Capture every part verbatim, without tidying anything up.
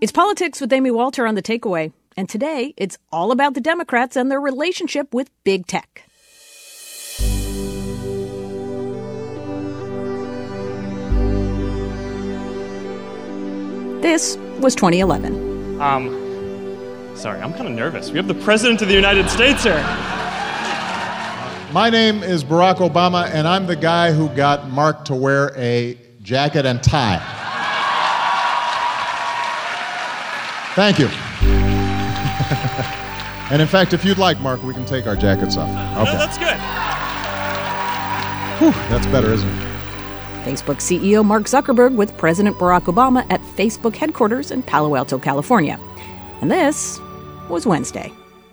It's Politics with Amy Walter on The Takeaway. And today, it's all about the Democrats and their relationship with big tech. This was twenty eleven. Um, sorry, I'm kind of nervous. We have the President of the United States here. My name is Barack Obama, and I'm the guy who got Mark to wear a jacket and tie. Thank you. And in fact, if you'd like, Mark, we can take our jackets off. Okay. No, that's good. Whew, that's better, isn't it? Facebook C E O Mark Zuckerberg with President Barack Obama at Facebook headquarters in Palo Alto, California. And this was Wednesday.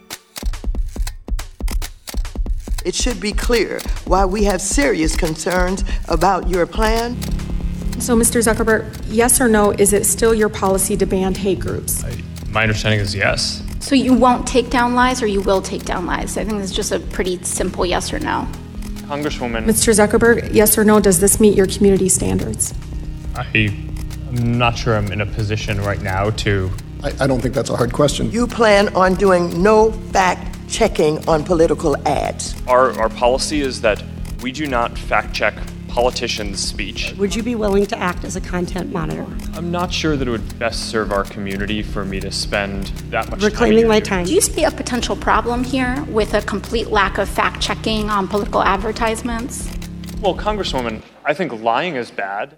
It should be clear why we have serious concerns about your plan. So, Mister Zuckerberg, yes or no, is it still your policy to ban hate groups? I, my understanding is yes. So you won't take down lies or you will take down lies? I think it's just a pretty simple yes or no. Congresswoman. Mister Zuckerberg, yes or no, does this meet your community standards? I, I'm not sure I'm in a position right now to... I, I don't think that's a hard question. You plan on doing no fact-checking on political ads. Our, our policy is that we do not fact-check politicians' speech. Would you be willing to act as a content monitor? I'm not sure that it would best serve our community for me to spend that much Reclaiming time. my time. Do you see a potential problem here with a complete lack of fact-checking on political advertisements? Well, Congresswoman, I think lying is bad.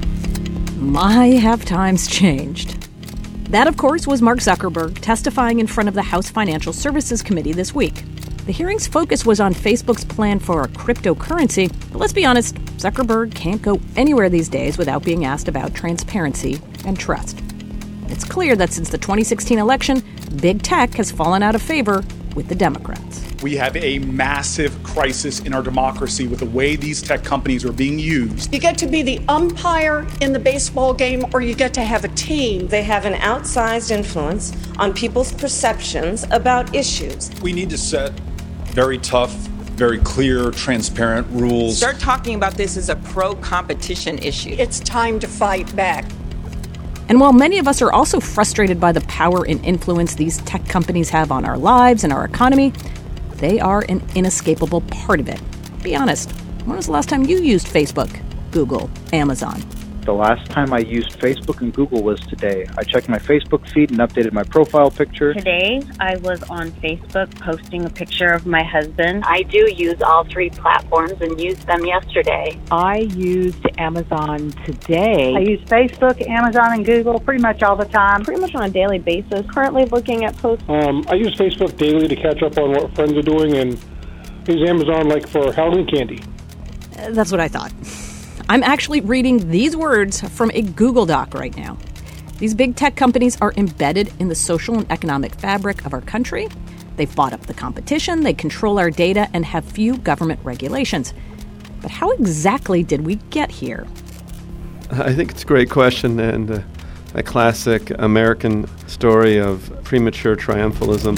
My, have times changed. That, of course, was Mark Zuckerberg testifying in front of the House Financial Services Committee this week. The hearing's focus was on Facebook's plan for a cryptocurrency, but let's be honest, Zuckerberg can't go anywhere these days without being asked about transparency and trust. It's clear that since the twenty sixteen election, big tech has fallen out of favor with the Democrats. We have a massive crisis in our democracy with the way these tech companies are being used. You get to be the umpire in the baseball game, or you get to have a team. They have an outsized influence on people's perceptions about issues. We need to set very tough, very clear, transparent rules. Start talking about this as a pro-competition issue. It's time to fight back. And while many of us are also frustrated by the power and influence these tech companies have on our lives and our economy, they are an inescapable part of it. Be honest, when was the last time you used Facebook, Google, Amazon? The last time I used Facebook and Google was today. I checked my Facebook feed and updated my profile picture. Today, I was on Facebook posting a picture of my husband. I do use all three platforms and used them yesterday. I used Amazon today. I use Facebook, Amazon, and Google pretty much all the time. Pretty much on a daily basis. Currently looking at posts. Um, I use Facebook daily to catch up on what friends are doing, and use Amazon like for Halloween candy. Uh, that's what I thought. I'm actually reading these words from a Google Doc right now. These big tech companies are embedded in the social and economic fabric of our country. They've bought up the competition, they control our data, and have few government regulations. But how exactly did we get here? I think it's a great question, and uh, a classic American story of premature triumphalism.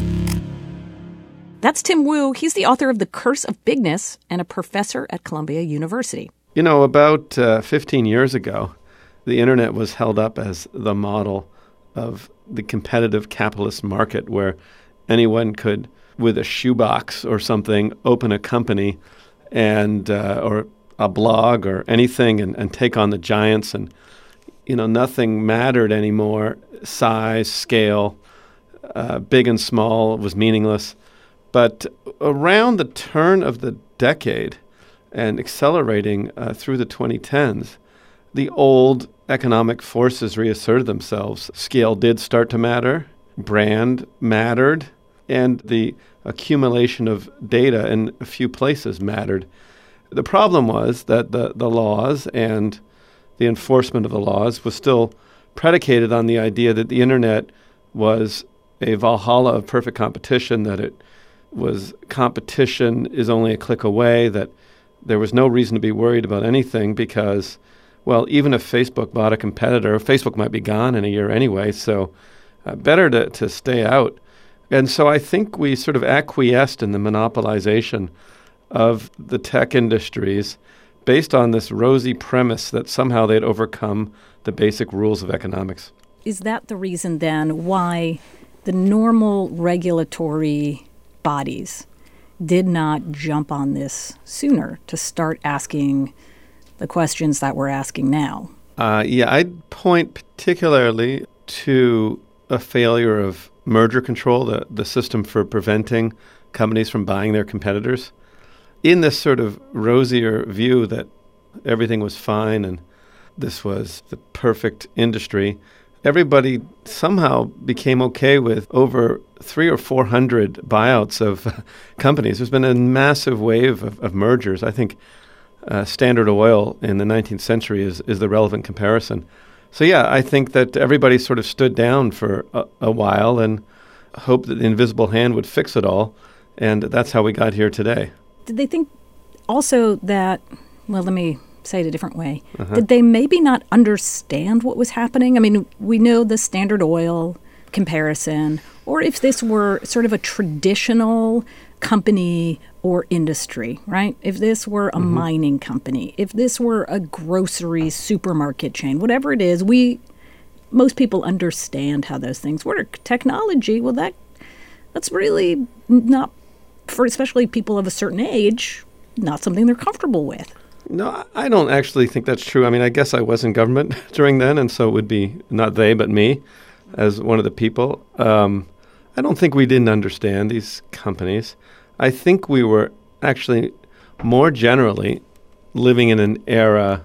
That's Tim Wu. He's the author of The Curse of Bigness and a professor at Columbia University. You know, about uh, fifteen years ago, the internet was held up as the model of the competitive capitalist market where anyone could, with a shoebox or something, open a company and uh, or a blog or anything and, and take on the giants. And, you know, nothing mattered anymore. Size, scale, uh, big and small was meaningless. But around the turn of the decade, and accelerating uh, through the twenty tens, the old economic forces reasserted themselves. Scale did start to matter, brand mattered, and the accumulation of data in a few places mattered. The problem was that the, the laws and the enforcement of the laws was still predicated on the idea that the internet was a Valhalla of perfect competition, that it was competition is only a click away, that there was no reason to be worried about anything because, well, even if Facebook bought a competitor, Facebook might be gone in a year anyway, so uh, better to, to stay out. And so I think we sort of acquiesced in the monopolization of the tech industries based on this rosy premise that somehow they'd overcome the basic rules of economics. is that the reason then why the normal regulatory bodies did not jump on this sooner to start asking the questions that we're asking now? Uh, yeah, I'd point particularly to a failure of merger control, the, the system for preventing companies from buying their competitors. In this sort of rosier view that everything was fine and this was the perfect industry, everybody somehow became okay with over three or four hundred buyouts of uh, companies. There's been a massive wave of, of mergers. I think uh, Standard Oil in the nineteenth century is, is the relevant comparison. So yeah, I think that everybody sort of stood down for a, a while and hoped that the invisible hand would fix it all. And that's how we got here today. Did they think also that, well, let me say it a different way, Uh-huh. did they maybe not understand what was happening? I mean, we know the Standard Oil comparison, or if this were sort of a traditional company or industry, right? If this were a Mm-hmm. mining company, if this were a grocery supermarket chain, whatever it is, we, most people understand how those things work. Technology, well, that that's really not, for especially people of a certain age, not something they're comfortable with. No, I don't actually think that's true. I mean, I guess I was in government during then, and so it would be not they, but me as one of the people. Um, I don't think we didn't understand these companies. I think we were actually more generally living in an era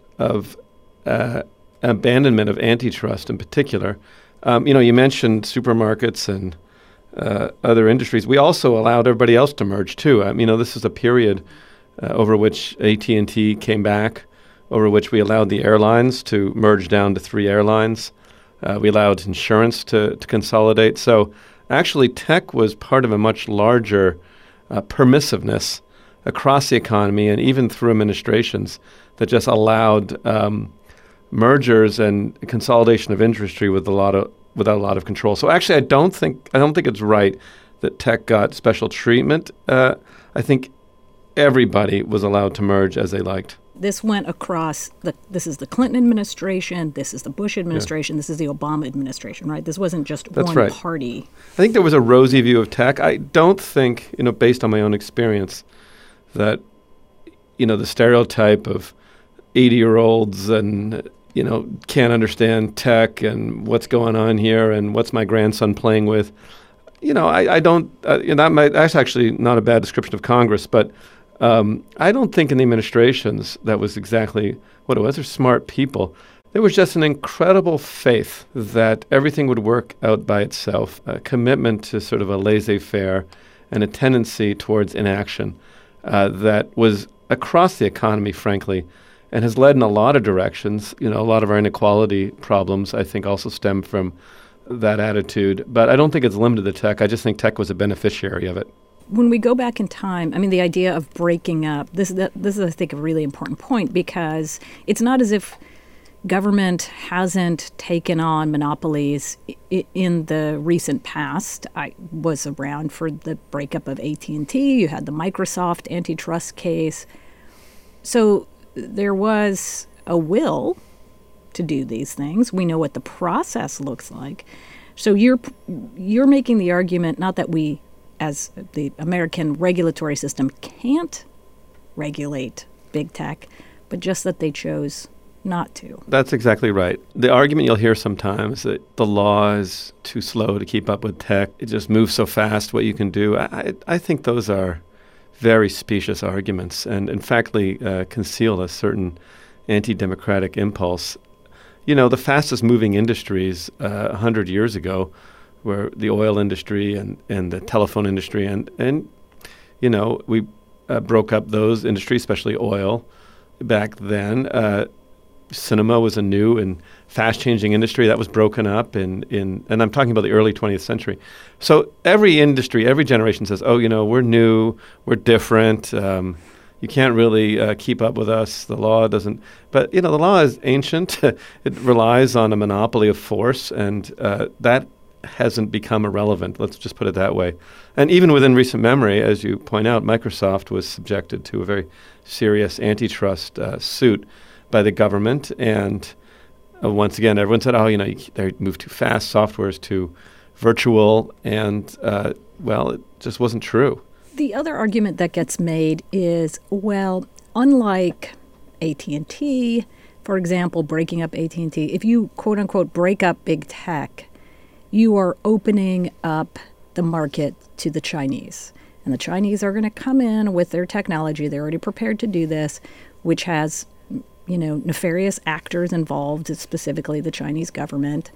of uh, abandonment of antitrust in particular. Um, you know, you mentioned supermarkets and uh, other industries. We also allowed everybody else to merge, too. I mean, you know, this is a period Uh, over which A T and T came back, over which we allowed the airlines to merge down to three airlines. Uh, we allowed insurance to, to consolidate. So actually tech was part of a much larger uh, permissiveness across the economy and even through administrations that just allowed um, mergers and consolidation of industry with a lot of without a lot of control. So actually, I don't think I don't think it's right that tech got special treatment. Uh, I think everybody was allowed to merge as they liked. This went across, the. this is the Clinton administration, this is the Bush administration, yeah. This is the Obama administration, right? This wasn't just That's one right. party. I think there was a rosy view of tech. I don't think, you know, based on my own experience, that, you know, the stereotype of eighty-year-olds and, you know, can't understand tech and what's going on here and what's my grandson playing with. You know, I, I don't, uh, you know, that might, that's actually not a bad description of Congress, but Um, I don't think in the administrations that was exactly what it was. They're smart people. There was just an incredible faith that everything would work out by itself, a commitment to sort of a laissez-faire and a tendency towards inaction uh, that was across the economy, frankly, and has led in a lot of directions. You know, a lot of our inequality problems, I think, also stem from that attitude. But I don't think it's limited to tech. I just think tech was a beneficiary of it. When we go back in time, I mean, the idea of breaking up, this, this is, I think, a really important point, because it's not as if government hasn't taken on monopolies I- in the recent past. I was around for the breakup of A T and T. You had the Microsoft antitrust case. So there was a will to do these things. We know what the process looks like. So you're you're making the argument not that we, as the American regulatory system, can't regulate big tech, but just that they chose not to. That's exactly right. The argument you'll hear sometimes that the law is too slow to keep up with tech, it just moves so fast, what you can do. I, I think those are very specious arguments and, in fact, uh, conceal a certain anti-democratic impulse. You know, the fastest moving industries uh, one hundred years ago were the oil industry and, and the telephone industry. And, and you know, we uh, broke up those industries, especially oil, back then. Uh, cinema was a new and fast-changing industry that was broken up in, in, and I'm talking about the early twentieth century. So every industry, every generation says, oh, you know, we're new, we're different, um, you can't really uh, keep up with us, the law doesn't. But, you know, the law is ancient. It relies on a monopoly of force, and uh, that hasn't become irrelevant. Let's just put it that way. And even within recent memory, as you point out, Microsoft was subjected to a very serious antitrust uh, suit by the government. And uh, once again, everyone said, oh, you know, you, they move too fast, software is too virtual, and, uh, well, it just wasn't true. The other argument that gets made is, well, unlike A T and T, for example, breaking up A T and T, if you, quote unquote, break up big tech, you are opening up the market to the Chinese. And the Chinese are going to come in with their technology. They're already prepared to do this, which has, you know, nefarious actors involved, specifically the Chinese government.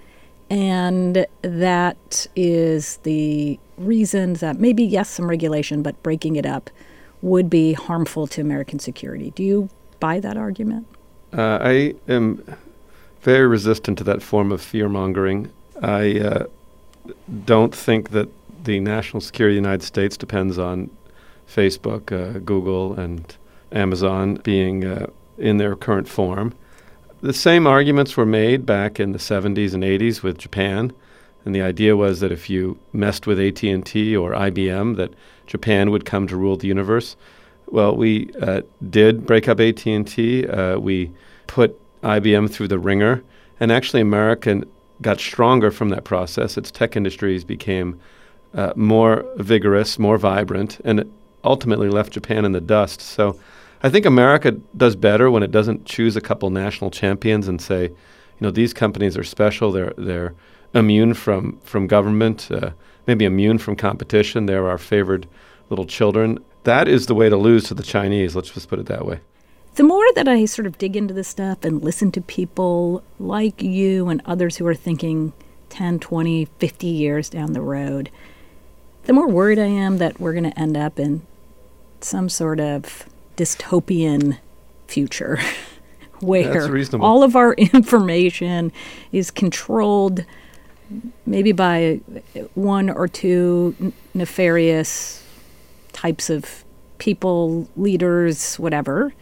And that is the reason that maybe, yes, some regulation, but breaking it up would be harmful to American security. Do you buy that argument? Uh, I am very resistant to that form of fear-mongering. I uh, don't think that the national security of the United States depends on Facebook, uh, Google, and Amazon being uh, in their current form. The same arguments were made back in the seventies and eighties with Japan, and the idea was that if you messed with A T and T or I B M, that Japan would come to rule the universe. Well, we uh, did break up A T and T. Uh, we put I B M through the ringer, and actually America got stronger from that process. Its tech industries became uh, more vigorous, more vibrant, and it ultimately left Japan in the dust. So I think America does better when it doesn't choose a couple national champions and say, you know, these companies are special. They're they're immune from from government, uh, maybe immune from competition. They're our favored little children. That is the way to lose to the Chinese. Let's just put it that way. The more that I sort of dig into this stuff and listen to people like you and others who are thinking ten, twenty, fifty years down the road, the more worried I am that we're going to end up in some sort of dystopian future where all of our information is controlled maybe by one or two n- nefarious types of people, leaders, whatever.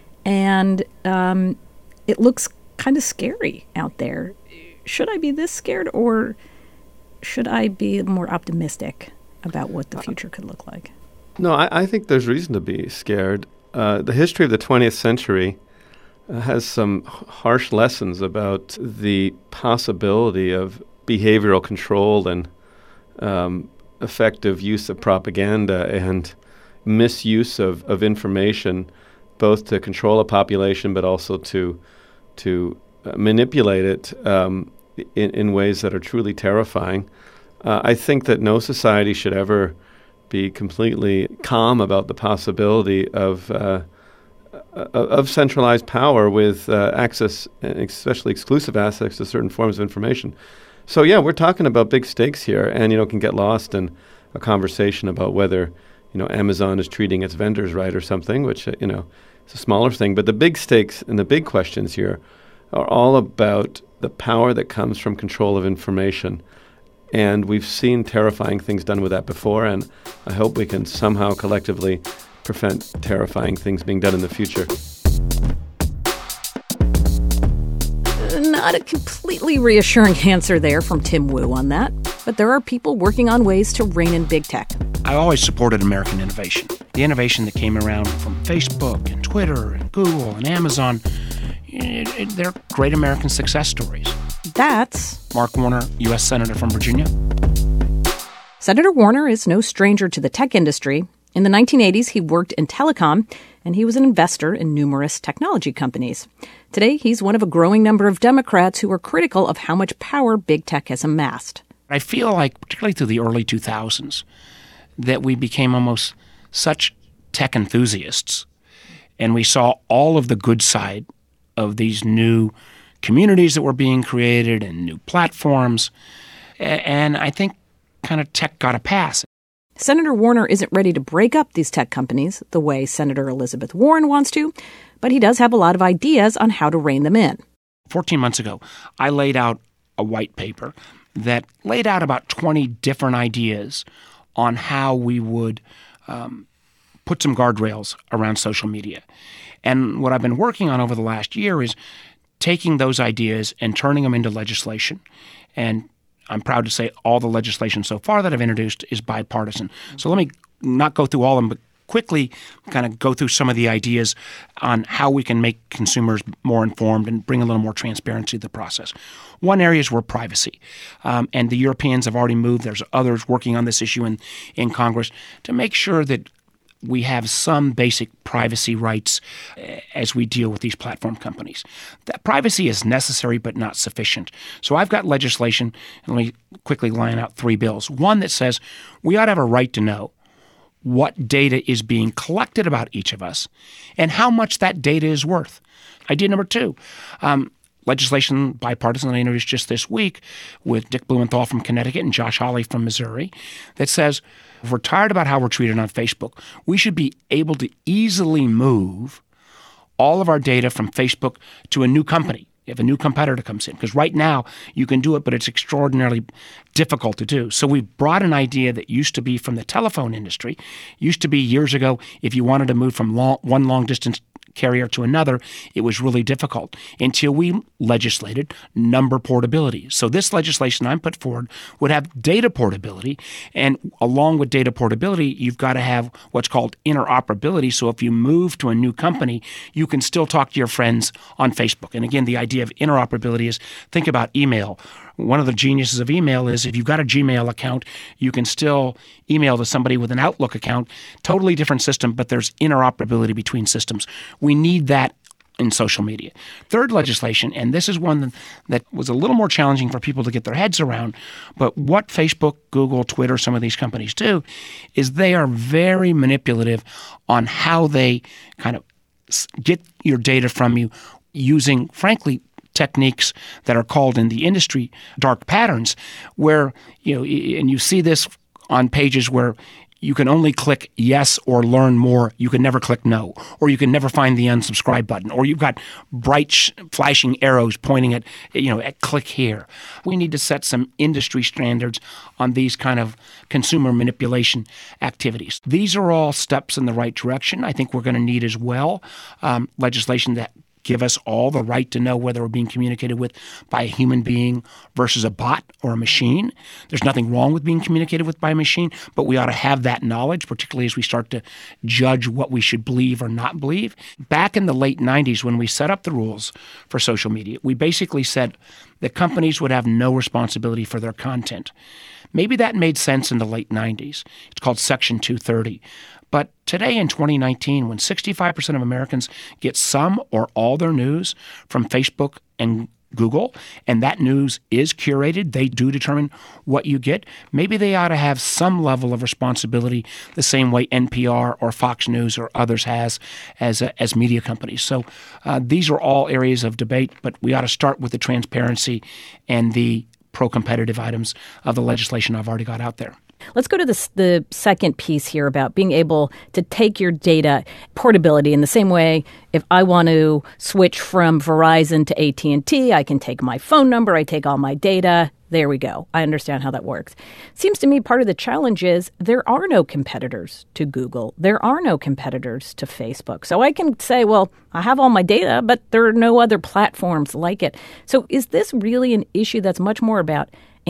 And um, it looks kind of scary out there. Should I be this scared, or should I be more optimistic about what the future could look like? No, I, I think there's reason to be scared. Uh, the history of the twentieth century uh, has some h- harsh lessons about the possibility of behavioral control and um, effective use of propaganda and misuse of, of information, both to control a population but also to to uh, manipulate it um, in, in ways that are truly terrifying. Uh, I think that no society should ever be completely calm about the possibility of uh, of centralized power with uh, access, especially exclusive access to certain forms of information. So yeah, we're talking about big stakes here, and you know, can get lost in a conversation about whether you know Amazon is treating its vendors right or something, which uh, you know is a smaller thing. But the big stakes and the big questions here are all about the power that comes from control of information. And we've seen terrifying things done with that before, and I hope we can somehow collectively prevent terrifying things being done in the future. Not a completely reassuring answer there from Tim Wu on that, but there are people working on ways to rein in big tech. I always supported American innovation. The innovation that came around from Facebook and Twitter and Google and Amazon, it, it, they're great American success stories. That's Mark Warner, U S Senator from Virginia. Senator Warner is no stranger to the tech industry. In the nineteen eighties, he worked in telecom, and he was an investor in numerous technology companies. Today, he's one of a growing number of Democrats who are critical of how much power big tech has amassed. I feel like, particularly through the early two thousands, that we became almost such tech enthusiasts, and we saw all of the good side of these new communities that were being created and new platforms, and I think kind of tech got a pass. Senator Warner isn't ready to break up these tech companies the way Senator Elizabeth Warren wants to, but he does have a lot of ideas on how to rein them in. fourteen months ago, I laid out a white paper that laid out about twenty different ideas on how we would um, put some guardrails around social media. And what I've been working on over the last year is taking those ideas and turning them into legislation. And I'm proud to say all the legislation so far that I've introduced is bipartisan. So let me not go through all of them, but quickly kind of go through some of the ideas on how we can make consumers more informed and bring a little more transparency to the process. One area is where privacy. Um, and the Europeans have already moved. There's others working on this issue in, in Congress to make sure that we have some basic privacy rights as we deal with these platform companies. That privacy is necessary but not sufficient. So I've got legislation, and let me quickly line out three bills. One that says we ought to have a right to know what data is being collected about each of us and how much that data is worth. Idea number two, um, legislation bipartisan that I introduced just this week with Dick Blumenthal from Connecticut and Josh Hawley from Missouri that says if we're tired about how we're treated on Facebook, we should be able to easily move all of our data from Facebook to a new company if a new competitor comes in. Because right now you can do it, but it's extraordinarily difficult to do. So we brought an idea that used to be from the telephone industry, used to be years ago, if you wanted to move from long, one long distance carrier to another, it was really difficult until we legislated number portability. So this legislation I'm put forward would have data portability, and along with data portability, you've got to have what's called interoperability. So if you move to a new company, you can still talk to your friends on Facebook. And again, the idea of interoperability is think about email. One of the geniuses of email is if you've got a Gmail account, you can still email to somebody with an Outlook account. Totally different system, but there's interoperability between systems. We need that in social media. Third legislation, and this is one that was a little more challenging for people to get their heads around, but what Facebook, Google, Twitter, some of these companies do is they are very manipulative on how they kind of get your data from you using, frankly, techniques that are called in the industry dark patterns, where, you know, and you see this on pages where you can only click yes or learn more. You can never click no, or you can never find the unsubscribe button, or you've got bright sh- flashing arrows pointing at, you know, at click here. We need to set some industry standards on these kind of consumer manipulation activities. These are all steps in the right direction. I think we're going to need as well um, legislation that give us all the right to know whether we're being communicated with by a human being versus a bot or a machine. There's nothing wrong with being communicated with by a machine, but we ought to have that knowledge, particularly as we start to judge what we should believe or not believe. Back in the late nineties, when we set up the rules for social media, we basically said that companies would have no responsibility for their content. Maybe that made sense in the late nineties. It's called Section two thirty. But today in twenty nineteen, when sixty-five percent of Americans get some or all their news from Facebook and Google, and that news is curated, they do determine what you get, maybe they ought to have some level of responsibility the same way N P R or Fox News or others has as, uh, as media companies. So uh, these are all areas of debate, but we ought to start with the transparency and the pro-competitive items of the legislation I've already got out there. Let's go to the, the second piece here about being able to take your data portability in the same way. If I want to switch from Verizon to A T and T, I can take my phone number, I take all my data. There we go. I understand how that works. Seems to me part of the challenge is there are no competitors to Google. There are no competitors to Facebook. So I can say, well, I have all my data, but there are no other platforms like it. So is this really an issue that's much more about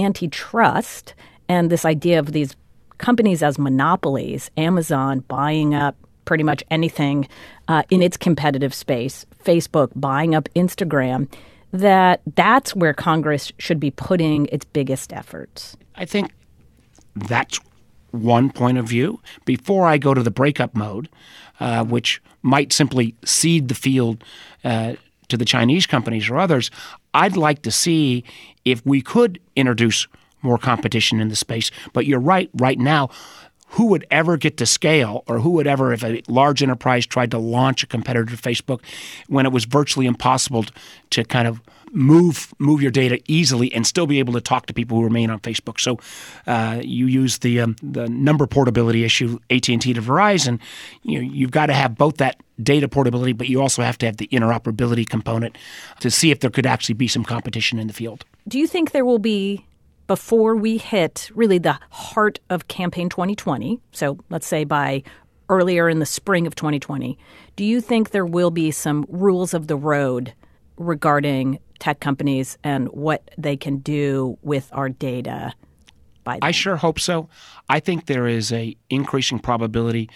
antitrust and this idea of these companies as monopolies, Amazon buying up pretty much anything uh, in its competitive space, Facebook buying up Instagram, that that's where Congress should be putting its biggest efforts? I think that's one point of view. Before I go to the breakup mode, uh, which might simply cede the field uh, to the Chinese companies or others, I'd like to see if we could introduce more competition in the space. But you're right, right now, who would ever get to scale, or who would ever, if a large enterprise tried to launch a competitor to Facebook, when it was virtually impossible to kind of move move your data easily and still be able to talk to people who remain on Facebook. So uh, you use the um, the number portability issue, A T and T to Verizon. You know, you've got to have both that data portability, but you also have to have the interoperability component to see if there could actually be some competition in the field. Do you think there will be, before we hit really the heart of campaign twenty twenty, so let's say by earlier in the spring of twenty twenty, do you think there will be some rules of the road regarding tech companies and what they can do with our data by then? I sure hope so. I think there is a increasing probability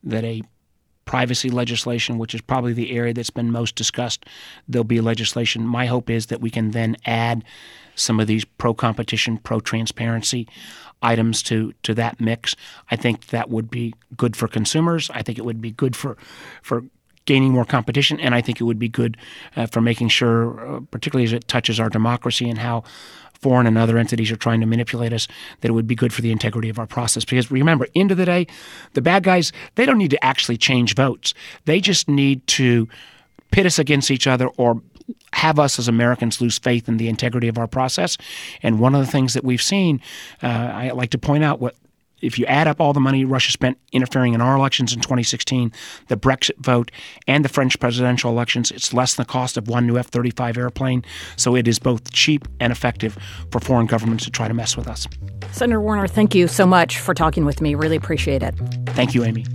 that a privacy legislation, which is probably the area that's been most discussed, there'll be legislation. My hope is that we can then add some of these pro-competition, pro-transparency items to, to that mix. I think that would be good for consumers. I think it would be good for for gaining more competition, and I think it would be good uh, for making sure, uh, particularly as it touches our democracy and how foreign and other entities are trying to manipulate us, that it would be good for the integrity of our process. Because remember, end of the day, the bad guys, they don't need to actually change votes. They just need to pit us against each other or have us as Americans lose faith in the integrity of our process. And one of the things that we've seen, uh, I like to point out, what if you add up all the money Russia spent interfering in our elections in twenty sixteen, the Brexit vote, and the French presidential elections, it's less than the cost of one new F thirty-five airplane. So it is both cheap and effective for foreign governments to try to mess with us. Senator Warner, thank you so much for talking with me. Really appreciate it. Thank you, Amy.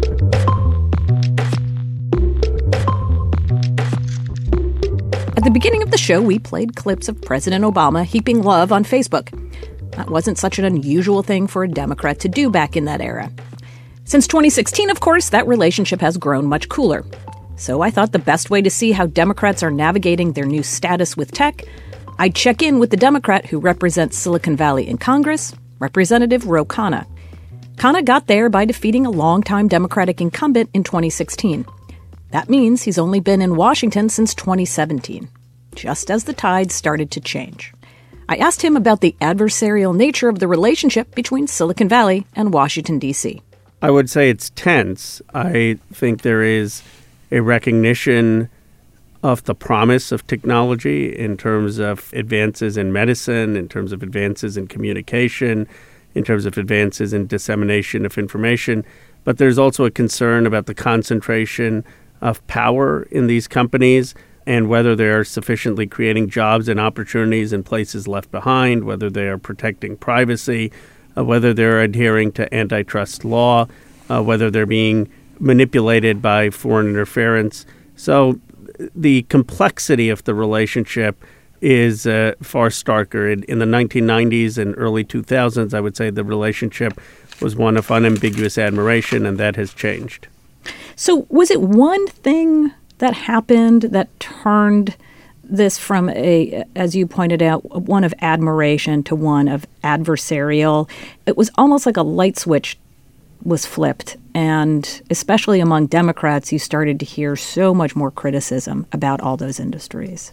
At the beginning of the show, we played clips of President Obama heaping love on Facebook. That wasn't such an unusual thing for a Democrat to do back in that era. Since twenty sixteen, of course, that relationship has grown much cooler. So I thought the best way to see how Democrats are navigating their new status with tech, I'd check in with the Democrat who represents Silicon Valley in Congress, Representative Ro Khanna. Khanna got there by defeating a longtime Democratic incumbent in twenty sixteen. That means he's only been in Washington since twenty seventeen, just as the tide started to change. I asked him about the adversarial nature of the relationship between Silicon Valley and Washington, D C. I would say it's tense. I think there is a recognition of the promise of technology in terms of advances in medicine, in terms of advances in communication, in terms of advances in dissemination of information. But there's also a concern about the concentration of power in these companies and whether they are sufficiently creating jobs and opportunities in places left behind, whether they are protecting privacy, uh, whether they're adhering to antitrust law, uh, whether they're being manipulated by foreign interference. So the complexity of the relationship is uh, far starker. In, in the nineteen nineties and early two thousands, I would say the relationship was one of unambiguous admiration, and that has changed. So was it one thing that happened that turned this from a, as you pointed out, one of admiration to one of adversarial? It was almost like a light switch was flipped. And especially among Democrats, you started to hear so much more criticism about all those industries.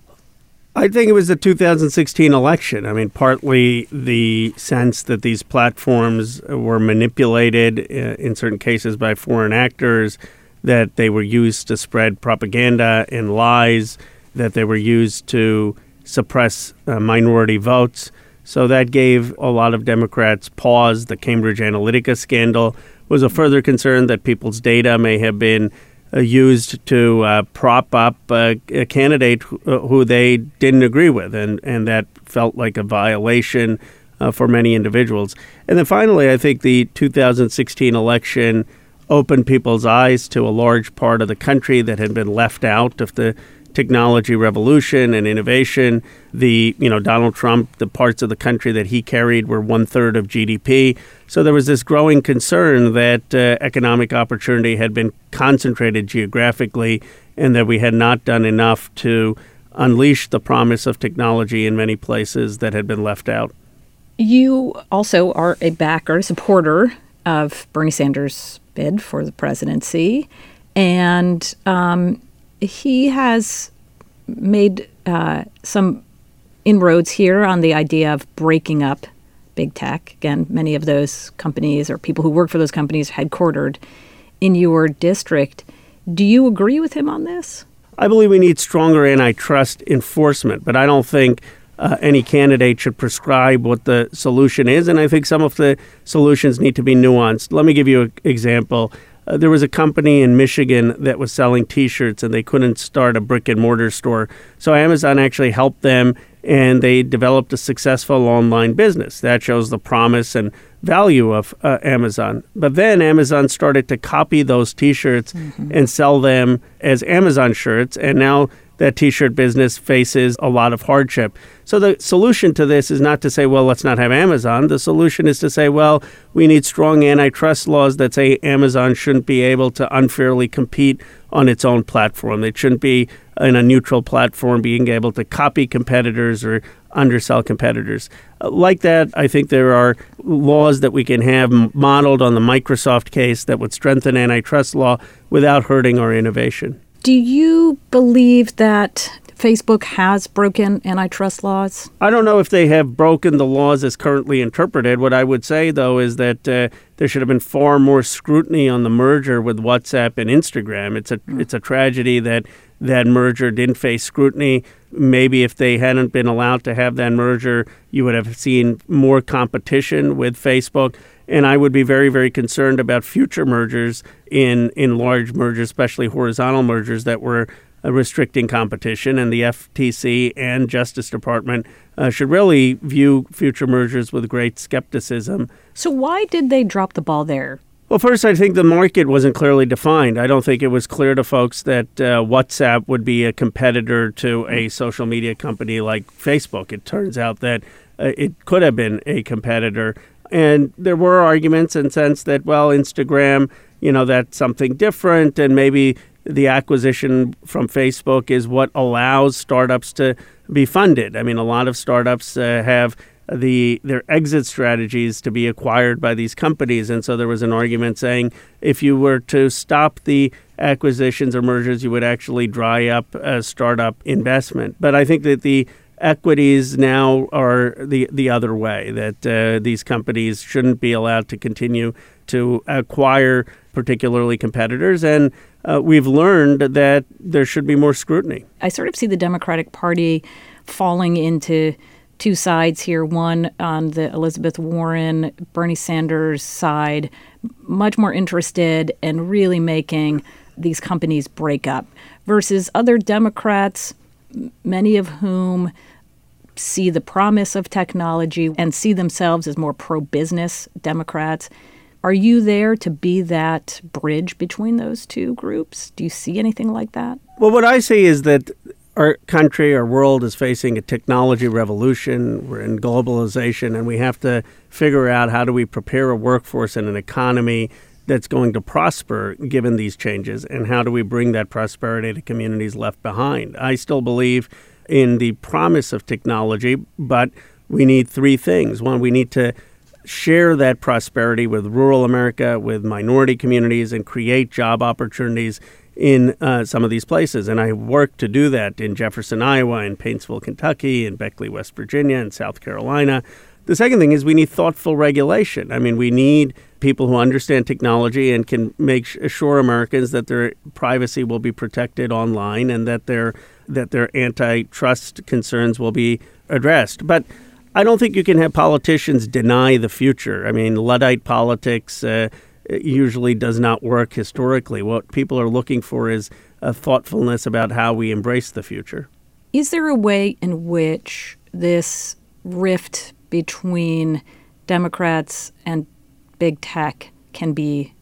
I think it was the two thousand sixteen election. I mean, partly the sense that these platforms were manipulated uh, in certain cases by foreign actors, that they were used to spread propaganda and lies, that they were used to suppress uh, minority votes. So that gave a lot of Democrats pause. The Cambridge Analytica scandal was a further concern that people's data may have been uh, used to uh, prop up uh, a candidate who, uh, who they didn't agree with, and, and that felt like a violation uh, for many individuals. And then finally, I think the two thousand sixteen election opened people's eyes to a large part of the country that had been left out of the technology revolution and innovation. The, you know, Donald Trump, the parts of the country that he carried were one third of G D P. So there was this growing concern that uh, economic opportunity had been concentrated geographically and that we had not done enough to unleash the promise of technology in many places that had been left out. You also are a backer, supporter of Bernie Sanders' bid for the presidency. And um, he has made uh, some inroads here on the idea of breaking up big tech. Again, many of those companies or people who work for those companies headquartered in your district. Do you agree with him on this? I believe we need stronger antitrust enforcement, but I don't think uh, any candidate should prescribe what the solution is. And I think some of the solutions need to be nuanced. Let me give you an example. Uh, there was a company in Michigan that was selling T-shirts, and they couldn't start a brick and mortar store. So Amazon actually helped them, and they developed a successful online business. That shows the promise and value of uh, Amazon. But then Amazon started to copy those T-shirts mm-hmm. and sell them as Amazon shirts, and now that T-shirt business faces a lot of hardship. So the solution to this is not to say, well, let's not have Amazon. The solution is to say, well, we need strong antitrust laws that say Amazon shouldn't be able to unfairly compete on its own platform. It shouldn't be in a neutral platform being able to copy competitors or undersell competitors. Like that, I think there are laws that we can have modeled on the Microsoft case that would strengthen antitrust law without hurting our innovation. Do you believe that Facebook has broken antitrust laws? I don't know if they have broken the laws as currently interpreted. What I would say, though, is that uh, there should have been far more scrutiny on the merger with WhatsApp and Instagram. It's a mm. it's a tragedy that that merger didn't face scrutiny. Maybe if they hadn't been allowed to have that merger, you would have seen more competition with Facebook. And I would be very, very concerned about future mergers in, in large mergers, especially horizontal mergers that were uh, restricting competition. And the F T C and Justice Department uh, should really view future mergers with great skepticism. So why did they drop the ball there? Well, first, I think the market wasn't clearly defined. I don't think it was clear to folks that uh, WhatsApp would be a competitor to a social media company like Facebook. It turns out that uh, it could have been a competitor. And there were arguments in the sense that, well, Instagram, you know, that's something different. And maybe the acquisition from Facebook is what allows startups to be funded. I mean, a lot of startups uh, have the their exit strategies to be acquired by these companies. And so there was an argument saying if you were to stop the acquisitions or mergers, you would actually dry up a startup investment. But I think that the equities now are the, the other way, that uh, these companies shouldn't be allowed to continue to acquire particularly competitors. And uh, we've learned that there should be more scrutiny. I sort of see the Democratic Party falling into two sides here, one on the Elizabeth Warren, Bernie Sanders side, much more interested in really making these companies break up, versus other Democrats, many of whom see the promise of technology and see themselves as more pro-business Democrats. Are you there to be that bridge between those two groups? Do you see anything like that? Well, what I see is that our country, our world is facing a technology revolution. We're in globalization, and we have to figure out how do we prepare a workforce and an economy that's going to prosper given these changes, and how do we bring that prosperity to communities left behind. I still believe in the promise of technology, but we need three things. One, we need to share that prosperity with rural America, with minority communities, and create job opportunities in uh, some of these places. And I work to do that in Jefferson, Iowa, in Paintsville, Kentucky, in Beckley, West Virginia, and South Carolina. The second thing is we need thoughtful regulation. I mean, we need people who understand technology and can make sure Americans that their privacy will be protected online and that their that their antitrust concerns will be addressed. But I don't think you can have politicians deny the future. I mean, Luddite politics uh, usually does not work historically. What people are looking for is a thoughtfulness about how we embrace the future. Is there a way in which this rift between Democrats and big tech can be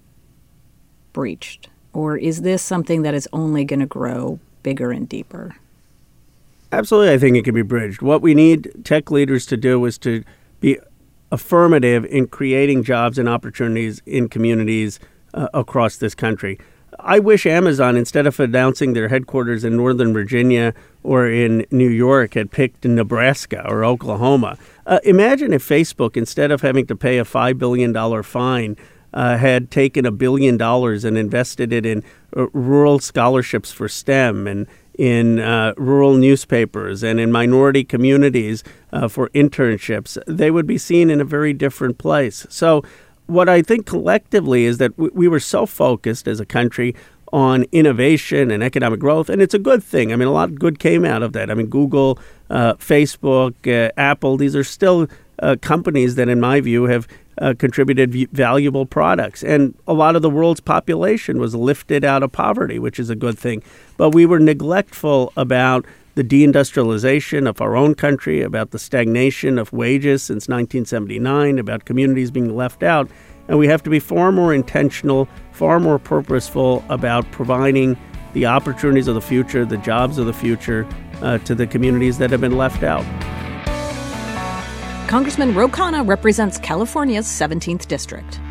breached? Or is this something that is only going to grow bigger and deeper? Absolutely, I think it can be bridged. What we need tech leaders to do is to be affirmative in creating jobs and opportunities in communities uh, across this country. I wish Amazon, instead of announcing their headquarters in Northern Virginia or in New York, had picked Nebraska or Oklahoma. Uh, imagine if Facebook, instead of having to pay a five billion dollars fine, uh, had taken a billion dollars and invested it in uh, rural scholarships for STEM and in uh, rural newspapers and in minority communities uh, for internships. They would be seen in a very different place. So what I think collectively is that we were so focused as a country on innovation and economic growth, and it's a good thing. I mean, a lot of good came out of that. I mean, Google, uh, Facebook, uh, Apple, these are still uh, companies that, in my view, have uh, contributed v- valuable products. And a lot of the world's population was lifted out of poverty, which is a good thing. But we were neglectful about the deindustrialization of our own country, about the stagnation of wages since nineteen seventy-nine, about communities being left out. And we have to be far more intentional, far more purposeful about providing the opportunities of the future, the jobs of the future uh, to the communities that have been left out. Congressman Ro Khanna represents California's seventeenth District.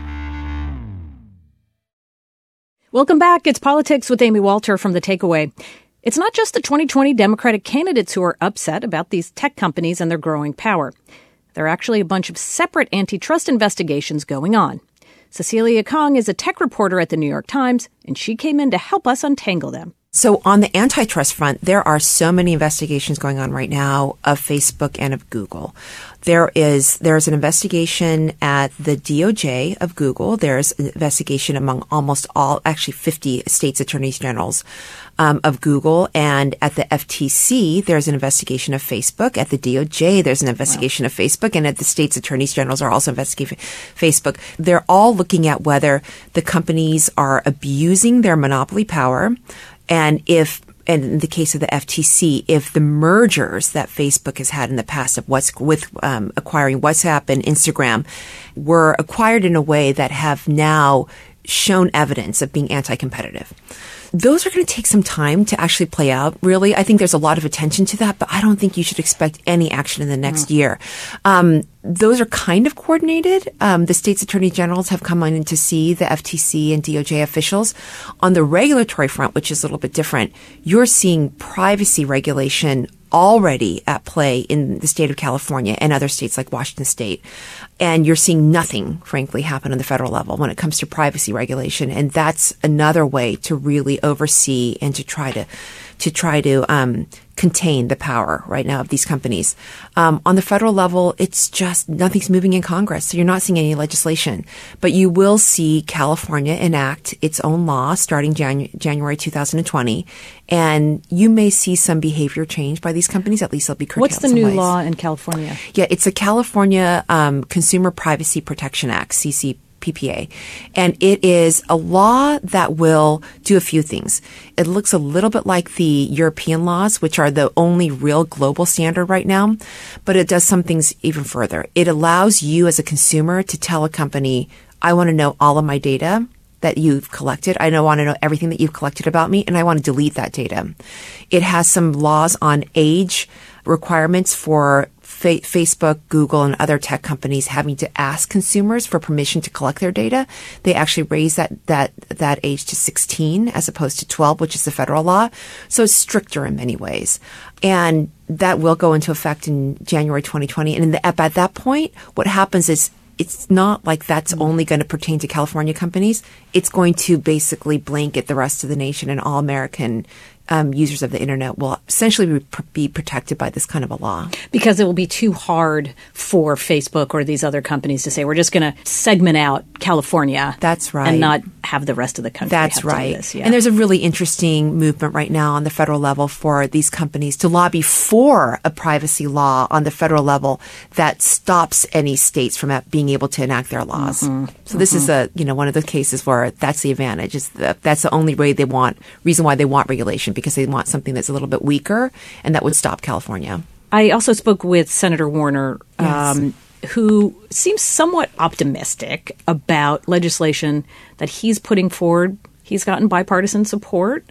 Welcome back. It's Politics with Amy Walter from The Takeaway. It's not just the twenty twenty Democratic candidates who are upset about these tech companies and their growing power. There are actually a bunch of separate antitrust investigations going on. Cecilia Kong is a tech reporter at the New York Times, and she came in to help us untangle them. So on the antitrust front, there are so many investigations going on right now of Facebook and of Google. There is there's an investigation at the D O J of Google. There's an investigation among almost all, actually fifty states attorneys generals um, of Google. And at the F T C, there's an investigation of Facebook. At the D O J, there's an investigation wow. of Facebook. And at the states attorneys generals are also investigating Facebook. They're all looking at whether the companies are abusing their monopoly power. And if, and in the case of the F T C, if the mergers that Facebook has had in the past of what's with um, acquiring WhatsApp and Instagram were acquired in a way that have now shown evidence of being anti-competitive. Those are going to take some time to actually play out. Really, I think there's a lot of attention to that, but I don't think you should expect any action in the next mm. year. Um, those are kind of coordinated. Um, the state's attorney generals have come in to see the F T C and D O J officials. On the regulatory front, which is a little bit different, you're seeing privacy regulation already at play in the state of California and other states like Washington State. And you're seeing nothing, frankly, happen on the federal level when it comes to privacy regulation. And that's another way to really oversee and to try to to try to um, contain the power right now of these companies. Um, on the federal level, it's just nothing's moving in Congress. So you're not seeing any legislation. But you will see California enact its own law starting Janu- January two thousand twenty. And you may see some behavior change by these companies. At least they'll be curtailed. What's the new ways. law in California? Yeah, it's a California um, Consumer Privacy Protection Act, C C P P A. And it is a law that will do a few things. It looks a little bit like the European laws, which are the only real global standard right now, but it does some things even further. It allows you as a consumer to tell a company, I want to know all of my data that you've collected. I don't want to know everything that you've collected about me, and I want to delete that data. It has some laws on age requirements for Fa- Facebook, Google, and other tech companies having to ask consumers for permission to collect their data. They actually raised that that that age to sixteen as opposed to twelve, which is the federal law. So it's stricter in many ways. And that will go into effect in January twenty twenty. And in the, at that point, what happens is it's not like that's only going to pertain to California companies. It's going to basically blanket the rest of the nation, and all American Um, users of the internet will essentially be, be protected by this kind of a law. Because it will be too hard for Facebook or these other companies to say, we're just going to segment out California. That's right. And not have the rest of the country That's have right. to do this. Yeah. And there's a really interesting movement right now on the federal level for these companies to lobby for a privacy law on the federal level that stops any states from being able to enact their laws. Mm-hmm. So mm-hmm. this is a, you know, one of the cases where that's the advantage. Is the, that's the only way they want, reason why they want regulation, because they want something that's a little bit weaker and that would stop California. I also spoke with Senator Warner, yes. um, who seems somewhat optimistic about legislation that he's putting forward. He's gotten bipartisan support.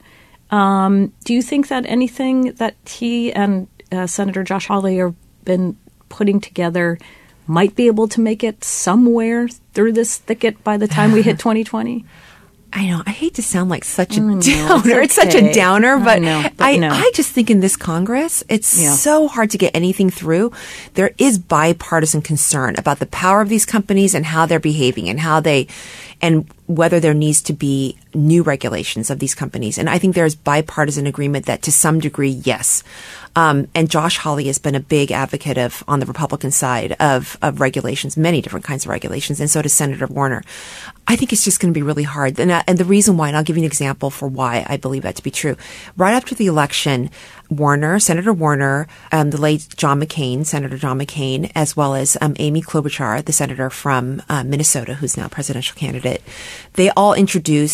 Um, do you think that anything that he and uh, Senator Josh Hawley have been putting together might be able to make it somewhere through this thicket by the time we hit twenty twenty? I know. I hate to sound like such a know, downer. It's, okay. It's such a downer, but I, know, but I, no. I just think in this Congress, it's yeah. so hard to get anything through. There is bipartisan concern about the power of these companies and how they're behaving and how they, and whether there needs to be new regulations of these companies. And I think there's bipartisan agreement that to some degree, yes. Um, and Josh Hawley has been a big advocate of, on the Republican side, of, of regulations, many different kinds of regulations, and so does Senator Warner. I think it's just going to be really hard. And, uh, and the reason why, and I'll give you an example for why I believe that to be true. Right after the election, Warner, Senator Warner, um, the late John McCain, Senator John McCain, as well as um, Amy Klobuchar, the senator from uh, Minnesota, who's now presidential candidate, they all introduced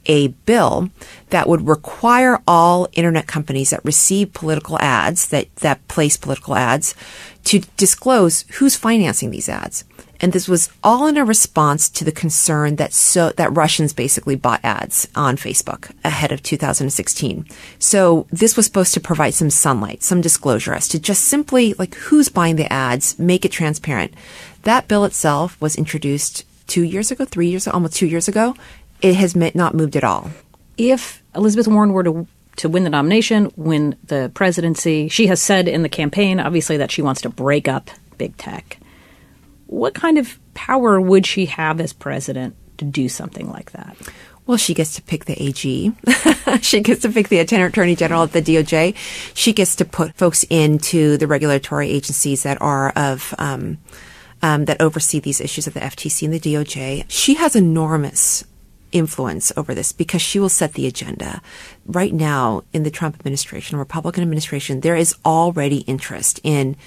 a bill that would require all internet companies that receive political ads, that, that place political ads, to disclose who's financing these ads. And this was all in a response to the concern that so that Russians basically bought ads on Facebook ahead of two thousand sixteen. So this was supposed to provide some sunlight, some disclosure as to just simply like who's buying the ads, make it transparent. That bill itself was introduced two years ago, three years, almost two years ago. It has not moved at all. If Elizabeth Warren were to to win the nomination, win the presidency, she has said in the campaign, obviously, that she wants to break up big tech. What kind of power would she have as president to do something like that? Well, she gets to pick the A G. She gets to pick the Attorney General at the D O J. She gets to put folks into the regulatory agencies that are of um, um, that oversee these issues of the F T C and the D O J. She has enormous influence over this because she will set the agenda. Right now, in the Trump administration, Republican administration, there is already interest in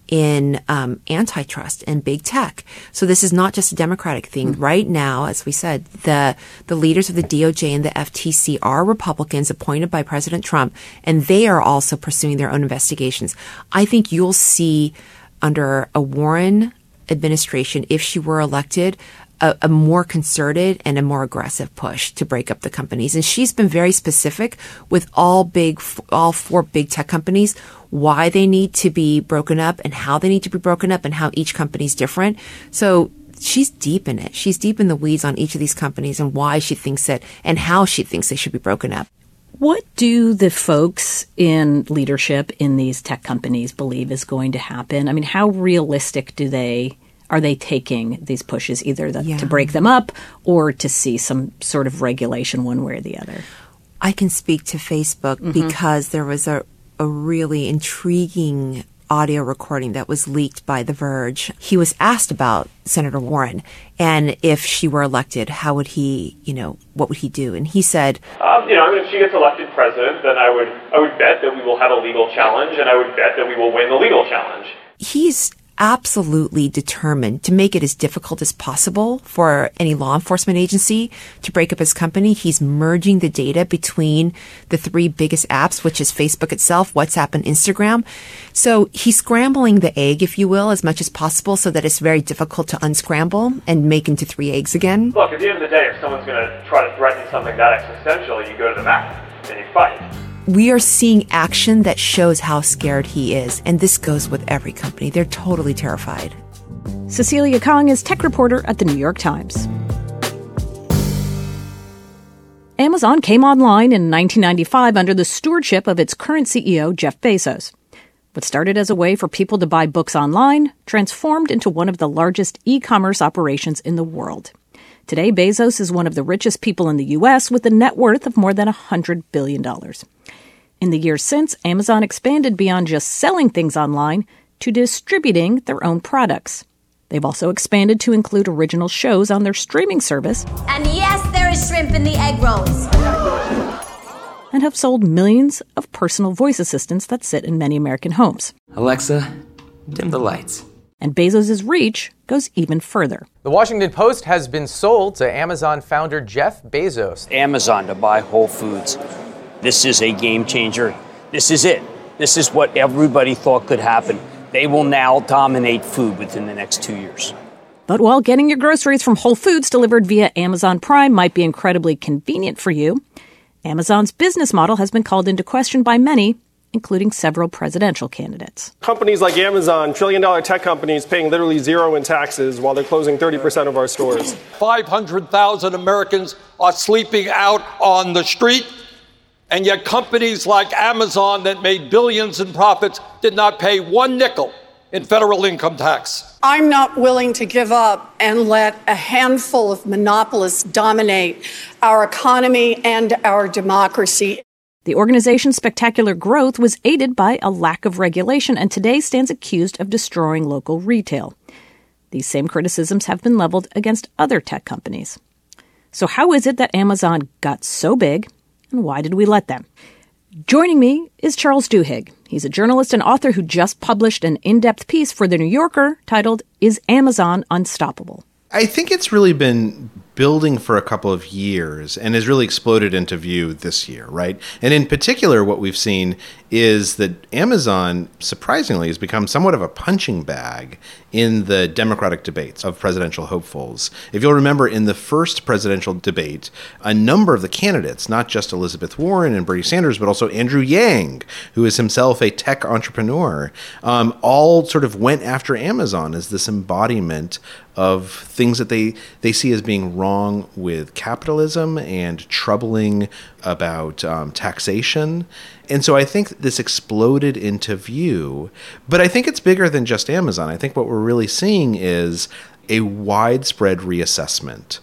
in um, antitrust and big tech. So this is not just a Democratic thing. Mm-hmm. Right now, as we said, the the leaders of the D O J and the F T C are Republicans appointed by President Trump, and they are also pursuing their own investigations. I think you'll see under a Warren administration, if she were elected, A, a more concerted and a more aggressive push to break up the companies. And she's been very specific with all big, all four big tech companies, why they need to be broken up and how they need to be broken up and how each company is different. So she's deep in it. She's deep in the weeds on each of these companies and why she thinks it and how she thinks they should be broken up. What do the folks in leadership in these tech companies believe is going to happen? I mean, how realistic do they Are they taking these pushes, either the, yeah. to break them up or to see some sort of regulation one way or the other? I can speak to Facebook mm-hmm. because there was a, a really intriguing audio recording that was leaked by The Verge. He was asked about Senator Warren and if she were elected, how would he, you know, what would he do? And he said, um, you know, I mean, if she gets elected president, then I would, I would bet that we will have a legal challenge, and I would bet that we will win the legal challenge. He's absolutely determined to make it as difficult as possible for any law enforcement agency to break up his company. He's merging the data between the three biggest apps, which is Facebook itself, WhatsApp, and Instagram. So he's scrambling the egg, if you will, as much as possible so that it's very difficult to unscramble and make into three eggs again. Look, at the end of the day, if someone's going to try to threaten something that existential, you go to the mat and you fight. We are seeing action that shows how scared he is, and this goes with every company. They're totally terrified. Cecilia Kang is tech reporter at the New York Times. Amazon came online in nineteen ninety-five under the stewardship of its current C E O, Jeff Bezos. What started as a way for people to buy books online transformed into one of the largest e-commerce operations in the world. Today, Bezos is one of the richest people in the U S with a net worth of more than one hundred billion dollars. In the years since, Amazon expanded beyond just selling things online to distributing their own products. They've also expanded to include original shows on their streaming service. And yes, there is shrimp in the egg rolls. And have sold millions of personal voice assistants that sit in many American homes. Alexa, dim the lights. And Bezos' reach goes even further. The Washington Post has been sold to Amazon founder Jeff Bezos. Amazon to buy Whole Foods. This is a game changer. This is it. This is what everybody thought could happen. They will now dominate food within the next two years. But while getting your groceries from Whole Foods delivered via Amazon Prime might be incredibly convenient for you, Amazon's business model has been called into question by many, including several presidential candidates. Companies like Amazon, trillion-dollar tech companies paying literally zero in taxes while they're closing thirty percent of our stores. five hundred thousand Americans are sleeping out on the street, and yet companies like Amazon that made billions in profits did not pay one nickel in federal income tax. I'm not willing to give up and let a handful of monopolists dominate our economy and our democracy. The organization's spectacular growth was aided by a lack of regulation and today stands accused of destroying local retail. These same criticisms have been leveled against other tech companies. So how is it that Amazon got so big, and why did we let them? Joining me is Charles Duhigg. He's a journalist and author who just published an in-depth piece for The New Yorker titled, Is Amazon Unstoppable? I think it's really been building for a couple of years and has really exploded into view this year, right? And in particular, what we've seen is that Amazon, surprisingly, has become somewhat of a punching bag in the Democratic debates of presidential hopefuls. If you'll remember, in the first presidential debate, a number of the candidates, not just Elizabeth Warren and Bernie Sanders, but also Andrew Yang, who is himself a tech entrepreneur, um, all sort of went after Amazon as this embodiment of things that they, they see as being wrong with capitalism and troubling about um, taxation. And so I think this exploded into view. But I think it's bigger than just Amazon. I think what we're really seeing is a widespread reassessment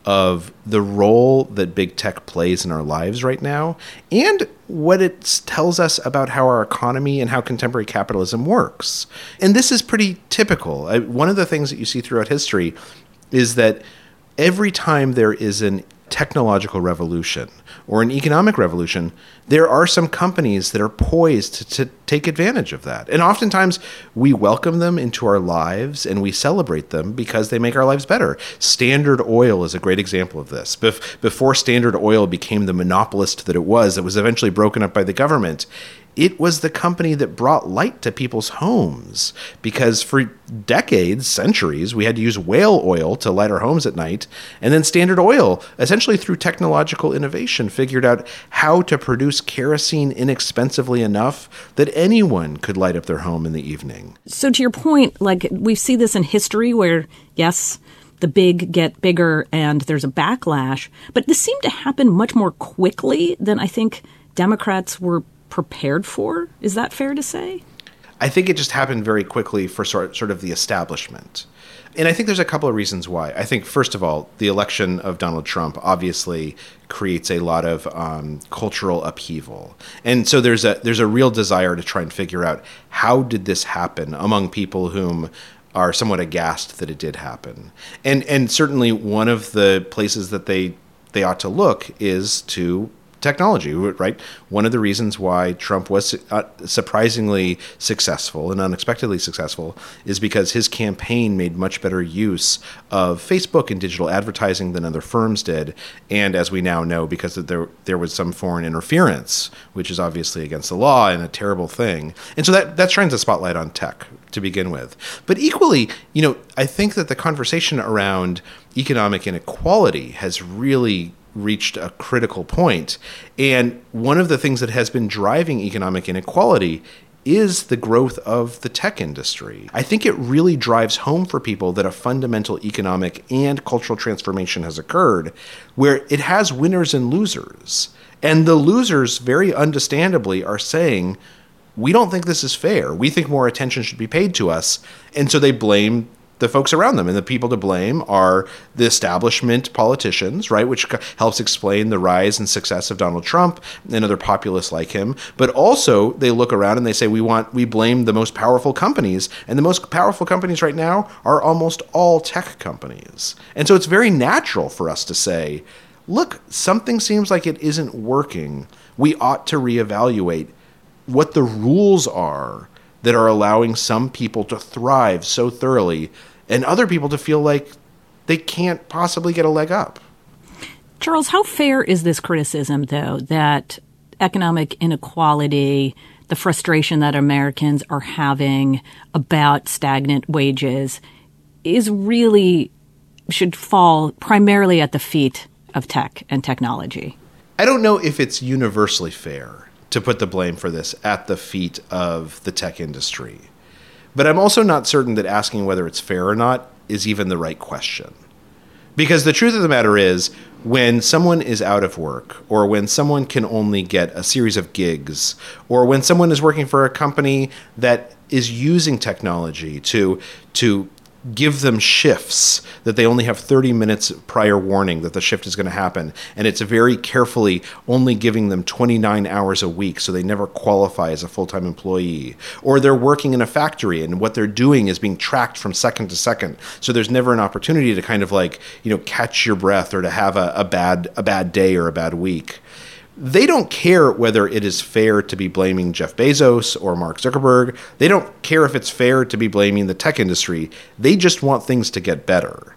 of the role that big tech plays in our lives right now and what it tells us about how our economy and how contemporary capitalism works. And this is pretty typical. I, one of the things that you see throughout history is that every time there is an technological revolution or an economic revolution, there are some companies that are poised to, to take advantage of that. And oftentimes we welcome them into our lives and we celebrate them because they make our lives better. Standard Oil is a great example of this. Bef- before Standard Oil became the monopolist that it was, it was eventually broken up by the government. It was the company that brought light to people's homes because for decades, centuries, we had to use whale oil to light our homes at night. And then Standard Oil, essentially through technological innovation, figured out how to produce kerosene inexpensively enough that anyone could light up their home in the evening. So to your point, like we see this in history where, yes, the big get bigger and there's a backlash, but this seemed to happen much more quickly than I think Democrats were prepared for. Is that fair to say? I think it just happened very quickly for sort sort of the establishment. And I think there's a couple of reasons why. I think, first of all, the election of Donald Trump obviously creates a lot of um, cultural upheaval. And so there's a there's a real desire to try and figure out how did this happen among people whom are somewhat aghast that it did happen. And and certainly one of the places that they they ought to look is to technology, right? One of the reasons why Trump was uh, surprisingly successful and unexpectedly successful is because his campaign made much better use of Facebook and digital advertising than other firms did. And as we now know, because there there was some foreign interference, which is obviously against the law and a terrible thing. And so that, that shines a spotlight on tech to begin with. But equally, you know, I think that the conversation around economic inequality has really reached a critical point. And one of the things that has been driving economic inequality is the growth of the tech industry. I think it really drives home for people that a fundamental economic and cultural transformation has occurred where it has winners and losers. And the losers, very understandably, are saying, we don't think this is fair. We think more attention should be paid to us. And so they blame the folks around them. And the people to blame are the establishment politicians, right, which helps explain the rise and success of Donald Trump and other populists like him. But also they look around and they say, we want, we blame the most powerful companies. And the most powerful companies right now are almost all tech companies. And so it's very natural for us to say, look, something seems like it isn't working. We ought to reevaluate what the rules are that are allowing some people to thrive so thoroughly and other people to feel like they can't possibly get a leg up. Charles, how fair is this criticism, though, that economic inequality, the frustration that Americans are having about stagnant wages, is really should fall primarily at the feet of tech and technology? I don't know if it's universally fair to put the blame for this at the feet of the tech industry. But I'm also not certain that asking whether it's fair or not is even the right question. Because the truth of the matter is, when someone is out of work, or when someone can only get a series of gigs, or when someone is working for a company that is using technology to to give them shifts that they only have thirty minutes prior warning that the shift is going to happen. And it's very carefully only giving them twenty-nine hours a week so they never qualify as a full-time employee. Or they're working in a factory and what they're doing is being tracked from second to second. So there's never an opportunity to kind of like, you know, catch your breath or to have a, a bad a bad day or a bad week. They don't care whether it is fair to be blaming Jeff Bezos or Mark Zuckerberg. They don't care if it's fair to be blaming the tech industry. They just want things to get better.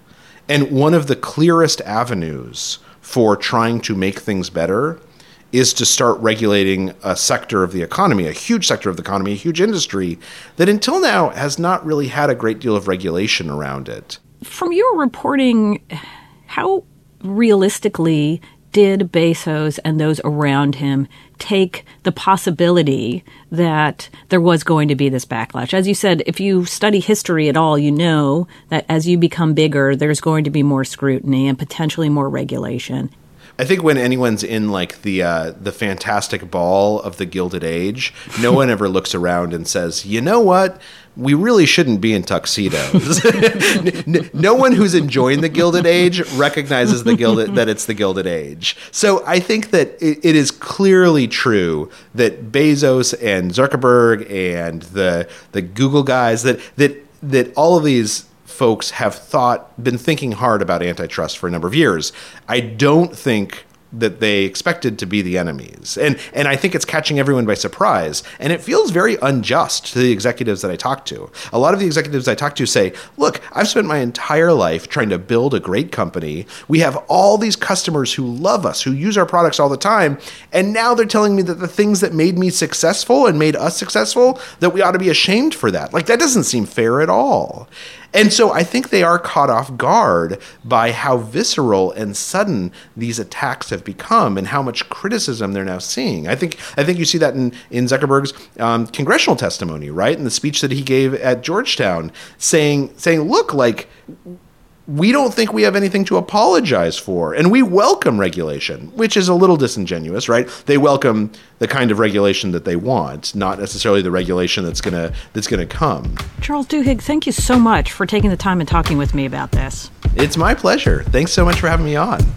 And one of the clearest avenues for trying to make things better is to start regulating a sector of the economy, a huge sector of the economy, a huge industry that until now has not really had a great deal of regulation around it. From your reporting, how realistically did Bezos and those around him take the possibility that there was going to be this backlash? As you said, if you study history at all, you know that as you become bigger, there's going to be more scrutiny and potentially more regulation. I think when anyone's in like the uh, the fantastic ball of the Gilded Age, no one ever looks around and says, you know what? We really shouldn't be in tuxedos. No one who's enjoying the Gilded Age recognizes the Gilded, that it's the Gilded Age. So I think that it, it is clearly true that Bezos and Zuckerberg and the the Google guys, that that that all of these folks have thought, been thinking hard about antitrust for a number of years. I don't think that they expected to be the enemies. And and I think it's catching everyone by surprise. And it feels very unjust to the executives that I talk to. A lot of the executives I talk to say, look, I've spent my entire life trying to build a great company. We have all these customers who love us, who use our products all the time. And now they're telling me that the things that made me successful and made us successful, that we ought to be ashamed for that. Like, that doesn't seem fair at all. And so I think they are caught off guard by how visceral and sudden these attacks have become and how much criticism they're now seeing. I think I think you see that in, in Zuckerberg's um, congressional testimony, right? In the speech that he gave at Georgetown, saying saying, look, like, we don't think we have anything to apologize for, and we welcome regulation, which is a little disingenuous, right? They welcome the kind of regulation that they want, not necessarily the regulation that's gonna that's gonna come. Charles Duhigg, thank you so much for taking the time and talking with me about this. It's my pleasure. Thanks so much for having me on.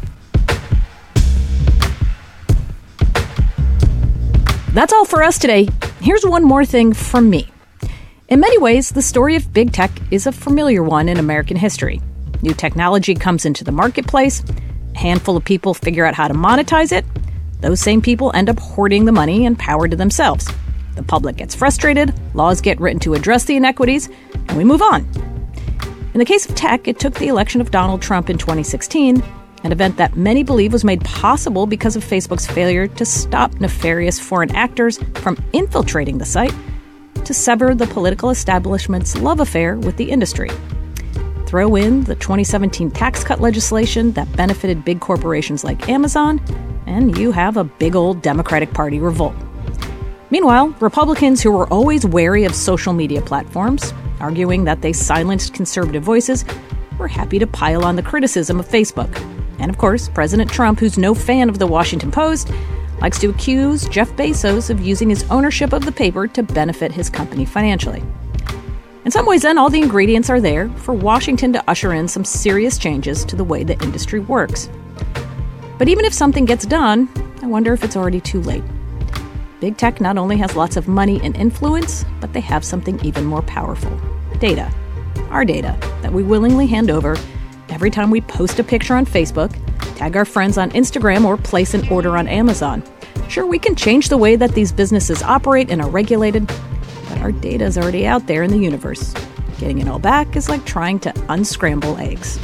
That's all for us today. Here's one more thing from me. In many ways, the story of big tech is a familiar one in American history. New technology comes into the marketplace, a handful of people figure out how to monetize it, those same people end up hoarding the money and power to themselves. The public gets frustrated, laws get written to address the inequities, and we move on. In the case of tech, it took the election of Donald Trump in twenty sixteen, an event that many believe was made possible because of Facebook's failure to stop nefarious foreign actors from infiltrating the site, to sever the political establishment's love affair with the industry. Throw in the twenty seventeen tax cut legislation that benefited big corporations like Amazon, and you have a big old Democratic Party revolt. Meanwhile, Republicans who were always wary of social media platforms, arguing that they silenced conservative voices, were happy to pile on the criticism of Facebook. And of course, President Trump, who's no fan of the Washington Post, likes to accuse Jeff Bezos of using his ownership of the paper to benefit his company financially. In some ways, then, all the ingredients are there for Washington to usher in some serious changes to the way the industry works. But even if something gets done, I wonder if it's already too late. Big tech not only has lots of money and influence, but they have something even more powerful: data. Our data that we willingly hand over every time we post a picture on Facebook, tag our friends on Instagram, or place an order on Amazon. Sure, we can change the way that these businesses operate and are regulated, but our data is already out there in the universe. Getting it all back is like trying to unscramble eggs.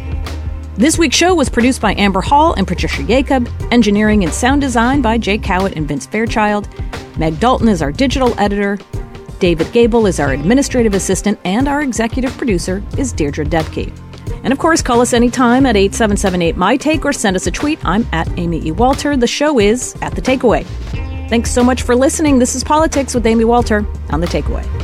This week's show was produced by Amber Hall and Patricia Jacob, engineering and sound design by Jay Cowett and Vince Fairchild. Meg Dalton is our digital editor. David Gable is our administrative assistant, and our executive producer is Deirdre Debke. And of course, call us anytime at eight seven seven eight, M Y T A K E or send us a tweet. I'm at Amy E. Walter. The show is At The Takeaway. Thanks so much for listening. This is Politics with Amy Walter on The Takeaway.